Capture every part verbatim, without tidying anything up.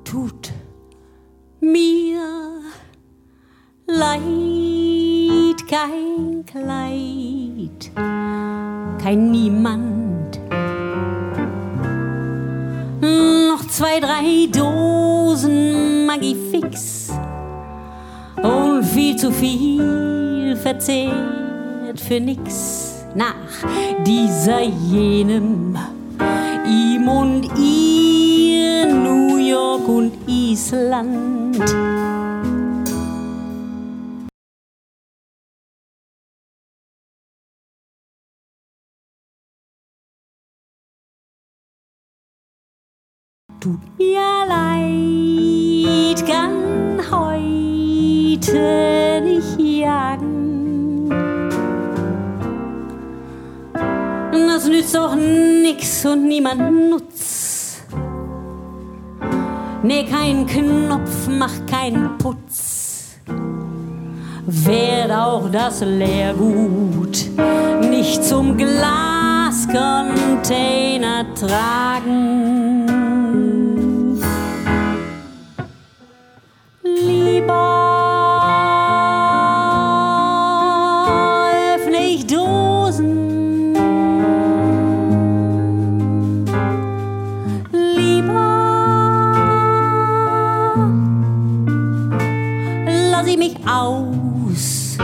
tut mir leid, kein Kleid, kein Niemand. Noch zwei, drei Dosen Magifix und viel zu viel verzehrt für nix. Nach dieser jenem, ihm und ihr, New York und Island. Tut mir leid, kann heute nicht jagen. Das nützt auch nix und niemand nutzt. Nee, kein Knopf macht keinen Putz. Werd auch das Leergut nicht zum Glascontainer tragen. Aus.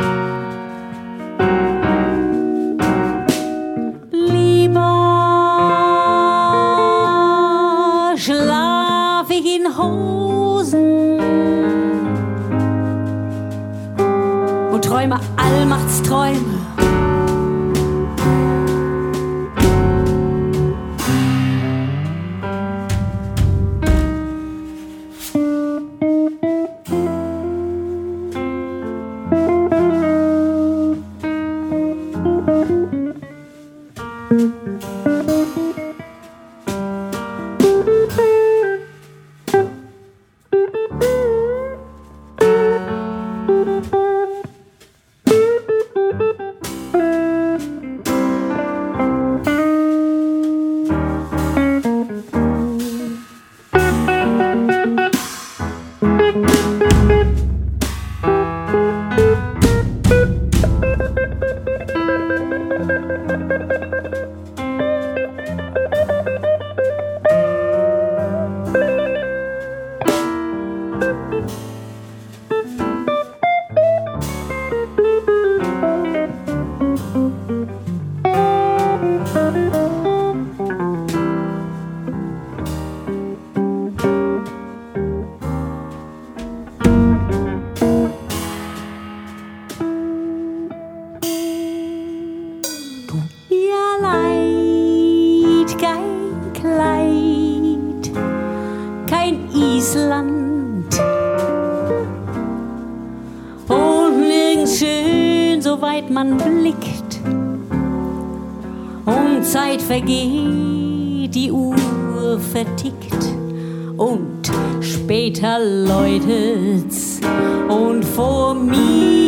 Lieber schlaf ich in Hosen und träume Allmachtsträume. Island und nirgends schön, soweit man blickt, und Zeit vergeht, die Uhr vertickt und später läutet's und vor mir